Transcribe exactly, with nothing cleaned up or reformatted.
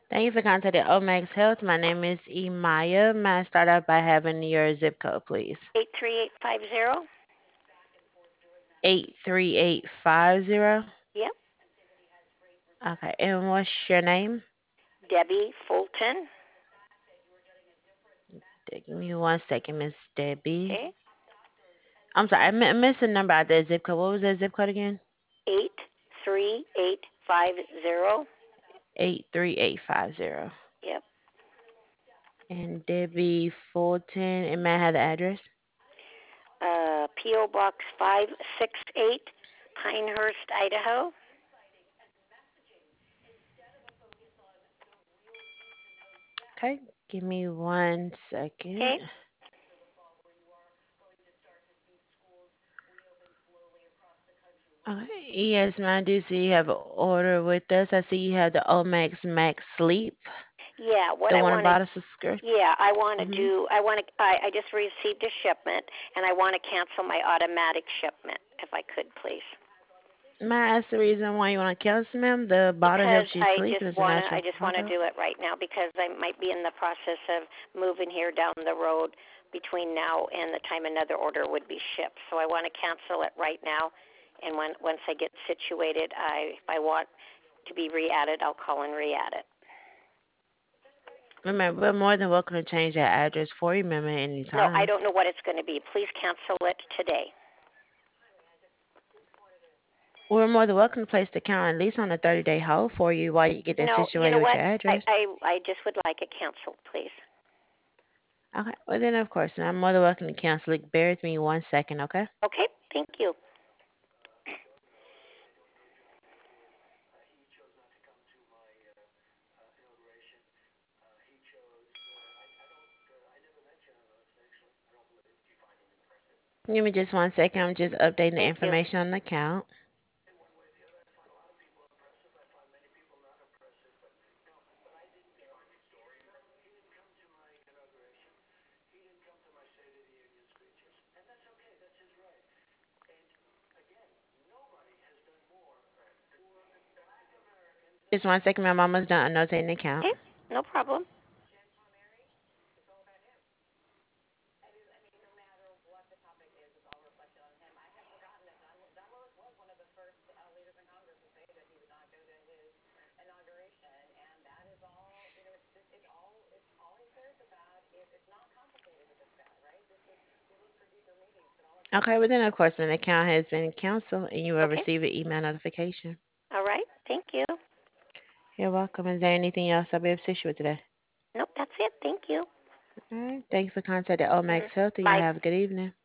Thank you for contacting Omax Health. My name is Emaya. May I start off by having your zip code, please? eight three eight five zero. eight three eight five zero. Yep. Okay, and what's your name? Debbie Fulton. Give me one second, Miss Debbie. Okay. I'm sorry, I mi- I missed the number out there, zip code. What was that zip code again? eight three eight five zero. eight three eight five zero. Yep. And Debbie Fulton, and may I have the address? Uh, P O Box five six eight, Pinehurst, Idaho. Okay, give me one second. Okay. Okay, yes, ma'am, I do see you have an order with us. I see you have the Omax Max Sleep, Yeah. What the I one want to. about a subscription. Yeah, I want to Mm-hmm. do. I want to. I, I just received a shipment, and I want to cancel my automatic shipment, if I could, please. May I ask the reason why you want to cancel, ma'am? The bottle Because helps you I sleep. just It's a wanna I natural just wanna product. do it right now because I might be in the process of moving here down the road between now and the time another order would be shipped. So I want to cancel it right now, and when once I get situated, I if I want to be re-added, I'll call and re-add it. Remember, we're more than welcome to change that address for you, ma'am, at any No, I time. don't know what it's going to be. Please cancel it today. We're more than welcome to place the account at least on a thirty day hold for you while you get that No, you situated know with what? your I address. I I just would like it canceled, please. Okay, well then, of course, I'm more than welcome to cancel it. Bear with me one second, okay? Okay, thank you. Give me just one second. I'm just updating the Thank you. information on the account. Just one second, my mama's done annotating the account. Okay, no problem. Okay, well then, of course, an account has been canceled and you will Okay. receive an email notification. All right. Thank you. You're welcome. Is there anything else I'll be able to assist you with today? Nope, that's it. Thank you. All right. Thank you for contacting Mhm. Omax Health and y'all Bye. have a good evening.